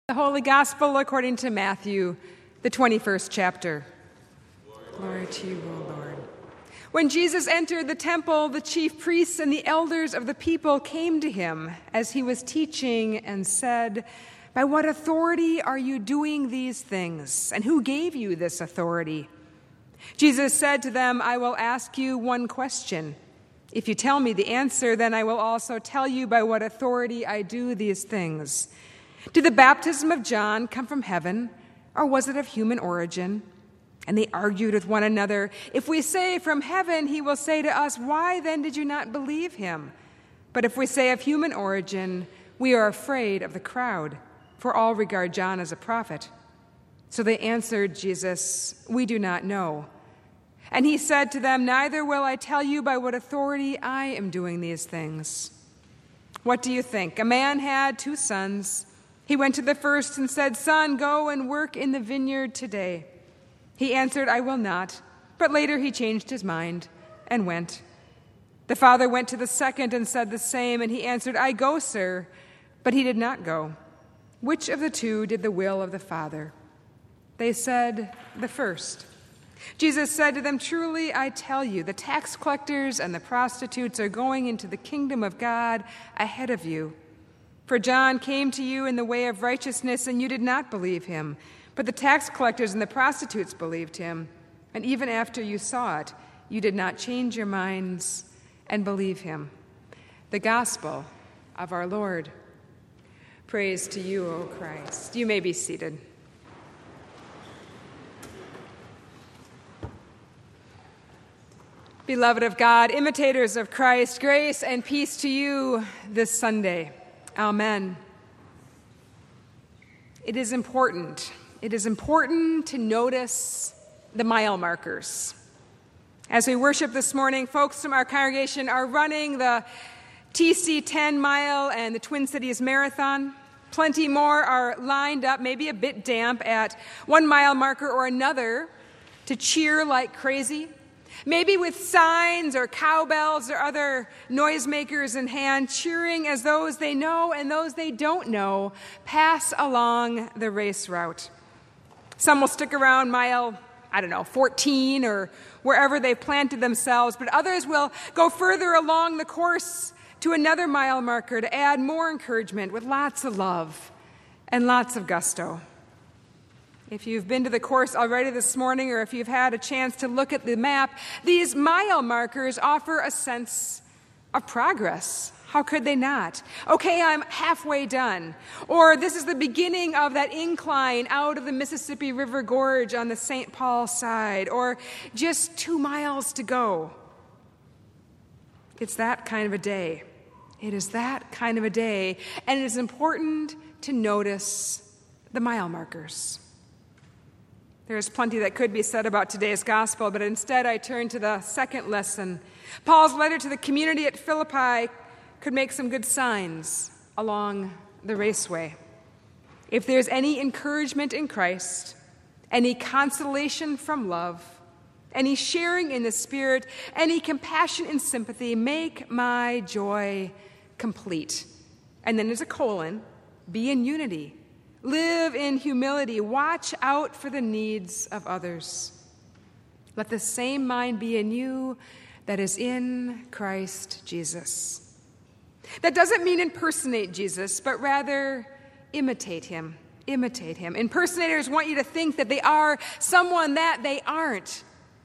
The Holy Gospel according to Matthew, the 21st chapter. Glory to you, O Lord. When Jesus entered the temple, the chief priests and the elders of the people came to him as he was teaching and said, "By what authority are you doing these things? And who gave you this authority?" Jesus said to them, "I will ask you one question. If you tell me the answer, then I will also tell you by what authority I do these things. Did the baptism of John come from heaven, or was it of human origin?" And they argued with one another. "If we say from heaven, he will say to us, 'Why then did you not believe him?' But if we say of human origin, we are afraid of the crowd, for all regard John as a prophet." So they answered Jesus, "We do not know." And he said to them, "Neither will I tell you by what authority I am doing these things. What do you think? A man had 2 sons. He went to the first and said, 'Son, go and work in the vineyard today.' He answered, 'I will not.' But later he changed his mind and went. The father went to the second and said the same, and he answered, 'I go, sir.' But he did not go. Which of the 2 did the will of the Father?" They said, "The first." Jesus said to them, "Truly I tell you, the tax collectors and the prostitutes are going into the kingdom of God ahead of you. For John came to you in the way of righteousness, and you did not believe him. But the tax collectors and the prostitutes believed him. And even after you saw it, you did not change your minds and believe him." The gospel of our Lord. Praise to you, O Christ. You may be seated. Beloved of God, imitators of Christ, grace and peace to you this Sunday. Amen. It is important to notice the mile markers. As we worship this morning, folks from our congregation are running the TC 10 mile and the Twin Cities Marathon. Plenty more are lined up, maybe a bit damp, at 1 mile marker or another to cheer like crazy. Maybe with signs or cowbells or other noisemakers in hand, cheering as those they know and those they don't know pass along the race route. Some will stick around mile, 14 or wherever they've planted themselves, but others will go further along the course to another mile marker to add more encouragement with lots of love and lots of gusto. If you've been to the course already this morning, or if you've had a chance to look at the map, these mile markers offer a sense of progress. How could they not? Okay, I'm halfway done. Or this is the beginning of that incline out of the Mississippi River Gorge on the St. Paul side. Or just 2 miles to go. It's that kind of a day. It is that kind of a day. And it is important to notice the mile markers. There's plenty that could be said about today's gospel, but instead I turn to the second lesson. Paul's letter to the community at Philippi could make some good signs along the raceway. If there's any encouragement in Christ, any consolation from love, any sharing in the Spirit, any compassion and sympathy, make my joy complete. And then there's a colon, be in unity. Live in humility. Watch out for the needs of others. Let the same mind be in you that is in Christ Jesus. That doesn't mean impersonate Jesus, but rather imitate him. Imitate him. Impersonators want you to think that they are someone that they aren't.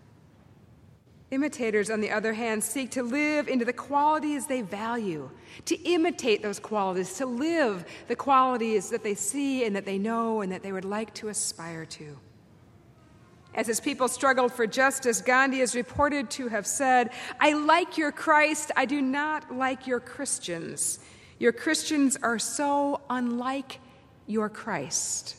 Imitators, on the other hand, seek to live into the qualities they value, to imitate those qualities, to live the qualities that they see and that they know and that they would like to aspire to. As his people struggled for justice, Gandhi is reported to have said, "I like your Christ, I do not like your Christians. Your Christians are so unlike your Christ."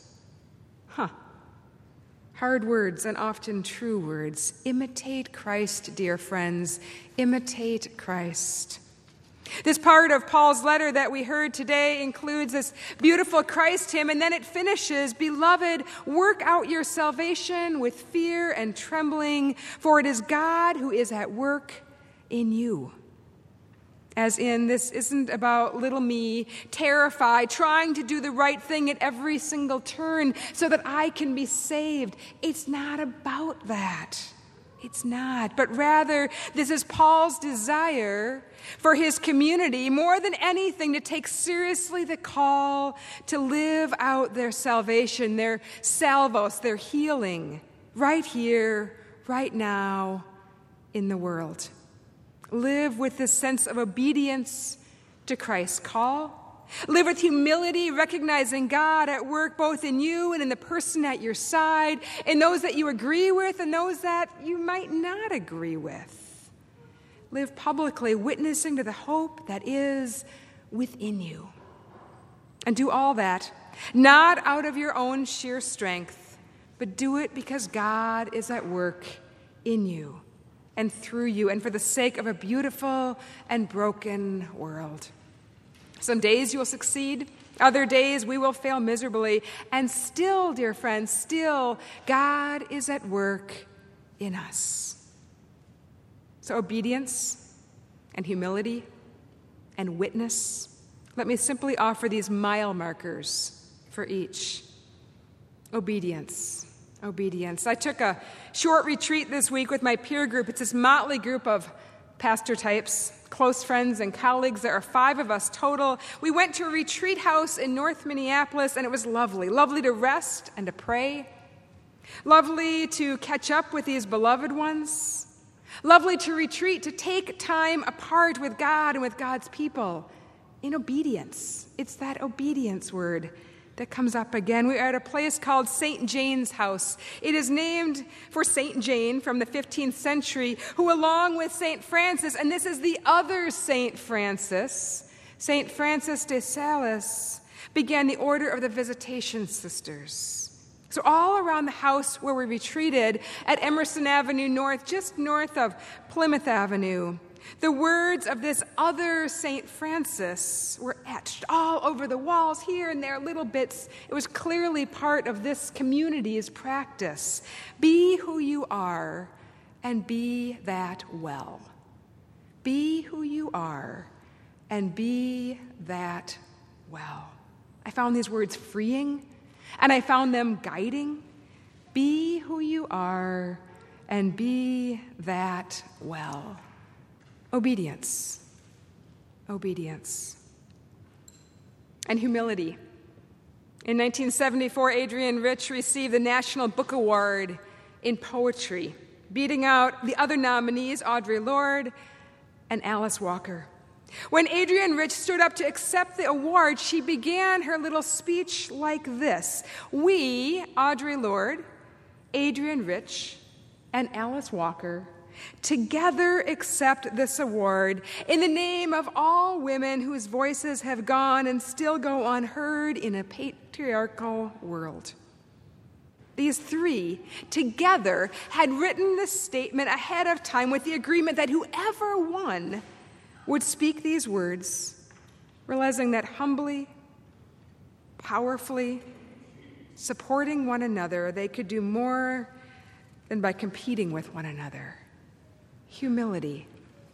Hard words and often true words. Imitate Christ, dear friends. Imitate Christ. This part of Paul's letter that we heard today includes this beautiful Christ hymn, and then it finishes, "Beloved, work out your salvation with fear and trembling, for it is God who is at work in you." As in, this isn't about little me, terrified, trying to do the right thing at every single turn so that I can be saved. It's not about that. It's not. But rather, this is Paul's desire for his community, more than anything, to take seriously the call to live out their salvation, their salvos, their healing, right here, right now, in the world. Live with this sense of obedience to Christ's call. Live with humility, recognizing God at work both in you and in the person at your side, in those that you agree with and those that you might not agree with. Live publicly, witnessing to the hope that is within you. And do all that, not out of your own sheer strength, but do it because God is at work in you and through you, and for the sake of a beautiful and broken world. Some days you will succeed, other days we will fail miserably, and still, dear friends, still, God is at work in us. So obedience and humility and witness, let me simply offer these mile markers for each. Obedience. I took a short retreat this week with my peer group. It's this motley group of pastor types, close friends and colleagues. There are 5 of us total. We went to a retreat house in North Minneapolis, and it was lovely. Lovely to rest and to pray. Lovely to catch up with these beloved ones. Lovely to retreat, to take time apart with God and with God's people in obedience. It's that obedience word that comes up again. We are at a place called St. Jane's House. It is named for St. Jane from the 15th century, who along with St. Francis, and this is the other St. Francis de Sales, began the Order of the Visitation Sisters. So all around the house where we retreated at Emerson Avenue North, just north of Plymouth Avenue, the words of this other St. Francis were etched all over the walls, here and there, little bits. It was clearly part of this community's practice. Be who you are, and be that well. Be who you are, and be that well. I found these words freeing, and I found them guiding. Be who you are, and be that well. Obedience. And humility. In 1974, Adrienne Rich received the National Book Award in poetry, beating out the other nominees, Audre Lorde and Alice Walker. When Adrienne Rich stood up to accept the award, she began her little speech like this: "We, Audre Lorde, Adrienne Rich, and Alice Walker, together accept this award in the name of all women whose voices have gone and still go unheard in a patriarchal world." These 3 together had written this statement ahead of time with the agreement that whoever won would speak these words, realizing that humbly, powerfully, supporting one another, they could do more than by competing with one another. Humility.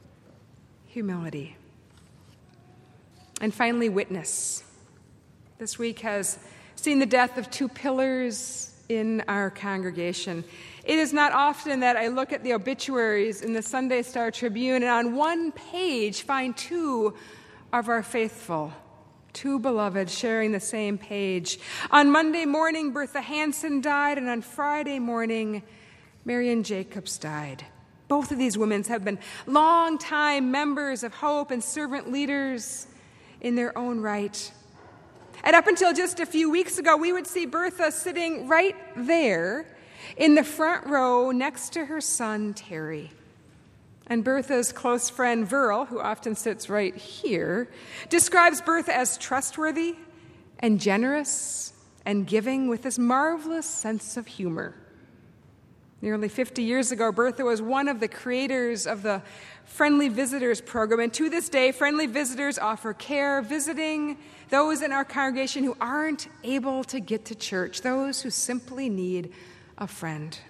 And finally, witness. This week has seen the death of 2 pillars in our congregation. It is not often that I look at the obituaries in the Sunday Star Tribune and on one page find 2 of our faithful, 2 beloved sharing the same page. On Monday morning, Bertha Hansen died, and on Friday morning, Marian Jacobs died. Both of these women have been long-time members of Hope and servant leaders in their own right. And up until just a few weeks ago, we would see Bertha sitting right there in the front row next to her son, Terry. And Bertha's close friend, Verl, who often sits right here, describes Bertha as trustworthy and generous and giving with this marvelous sense of humor. Nearly 50 years ago, Bertha was one of the creators of the Friendly Visitors program, and to this day, Friendly Visitors offer care, visiting those in our congregation who aren't able to get to church, those who simply need a friend.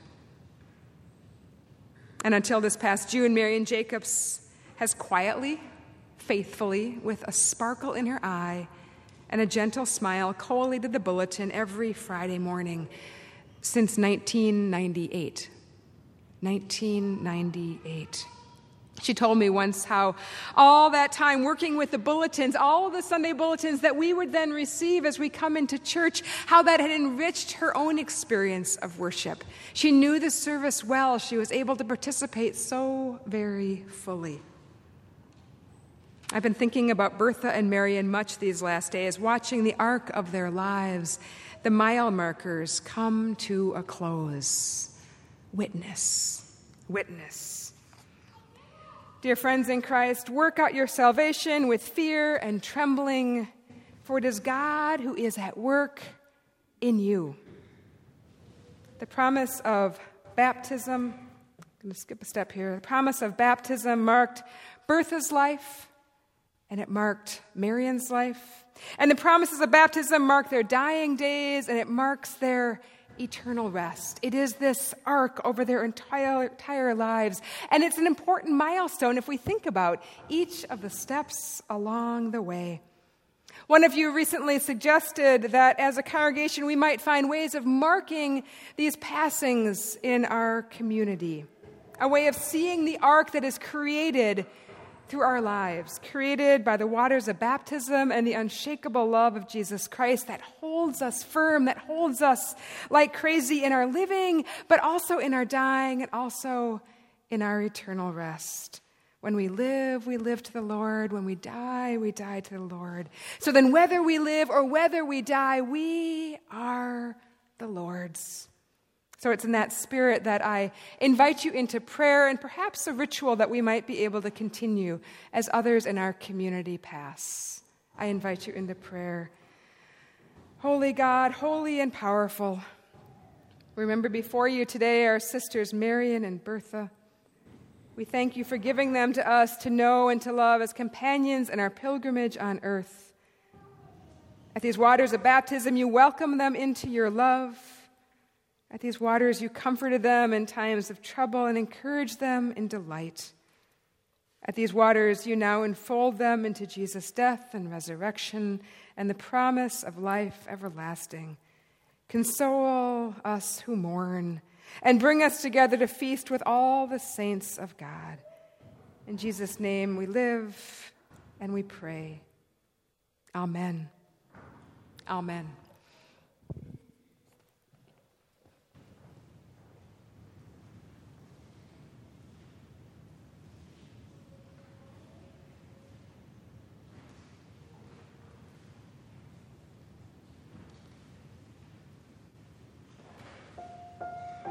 And until this past June, Marian Jacobs has quietly, faithfully, with a sparkle in her eye and a gentle smile, collated the bulletin every Friday morning since 1998. 1998. She told me once how all that time working with the bulletins, all the Sunday bulletins that we would then receive as we come into church, how that had enriched her own experience of worship. She knew the service well. She was able to participate so very fully. I've been thinking about Bertha and Marion much these last days, watching the arc of their lives, the mile markers, come to a close. Witness, witness. Dear friends in Christ, work out your salvation with fear and trembling, for it is God who is at work in you. The promise of baptism, I'm going to skip a step here. The promise of baptism marked Bertha's life, and it marked Marion's life. And the promises of baptism mark their dying days, and it marks their eternal rest. It is this arc over their entire lives, and it's an important milestone if we think about each of the steps along the way. One of you recently suggested that as a congregation we might find ways of marking these passings in our community, a way of seeing the arc that is created through our lives, created by the waters of baptism and the unshakable love of Jesus Christ that holds us firm, that holds us like crazy in our living, but also in our dying and also in our eternal rest. When we live to the Lord. When we die to the Lord. So then whether we live or whether we die, we are the Lord's. So it's in that spirit that I invite you into prayer and perhaps a ritual that we might be able to continue as others in our community pass. I invite you into prayer. Holy God, holy and powerful, remember before you today our sisters Marion and Bertha. We thank you for giving them to us to know and to love as companions in our pilgrimage on earth. At these waters of baptism, you welcome them into your love. At these waters, you comforted them in times of trouble and encouraged them in delight. At these waters, you now enfold them into Jesus' death and resurrection and the promise of life everlasting. Console us who mourn and bring us together to feast with all the saints of God. In Jesus' name we live and we pray. Amen. Amen.